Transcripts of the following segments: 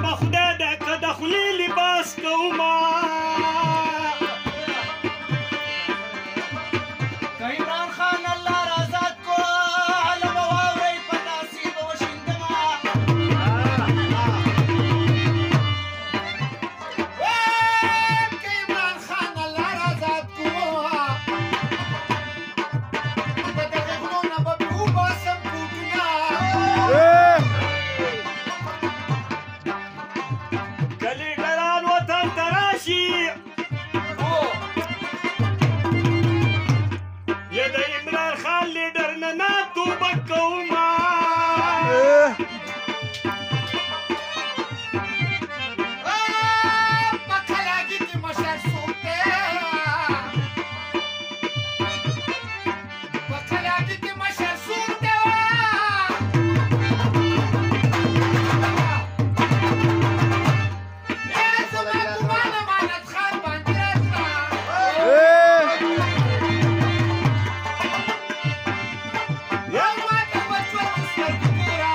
هغه خدای ده که د خولې لباس کوما عمران خان الله رازاد کو علم واورئ په نصیب وشیندما که عمران خان الله رازاد کو د دغه غرونه به مې وباسم کوټونه که لیډران وطن ته راشي یا د عمران خان لیډر نه توبه کوما په کلاګي کې مشر څوک دی په کلاګي کې مشر څوک دی زما ګمان امانت خان باندې راځه یو ماته وچور سترګې ګوره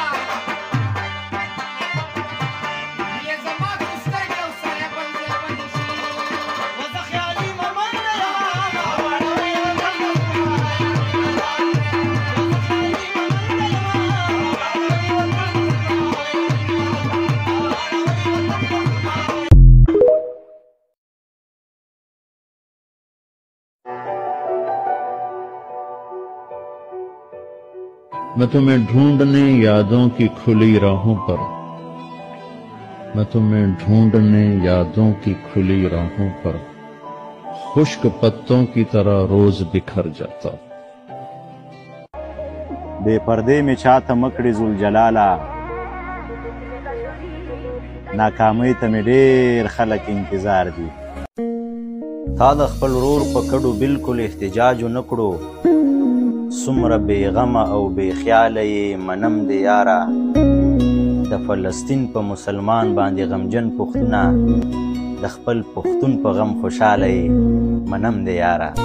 یې زما سترګې او سره بل ځای باندې شي و زه خیالي ممن نه یم मैं तुम्हें ढूंढने यादों की खुली राहों पर मैं तुम्हें ढूंढने यादों की खुली राहों पर खुश्क पत्तों की तरह रोज बिखर जाता बे पर्दे में चाहता मकड़ी जुल जलाला नाकामी ته مې ډېر خلک انتظار دي تا د خپل ورور په کډو بالکل احتجاج ونه کړو څومره بېغمه او بېخیاله یې منم د یاره د فلسطین په مسلمان باندې غمجن پښتونه د خپل پښتون په غم خوشحاله یې منم د یاره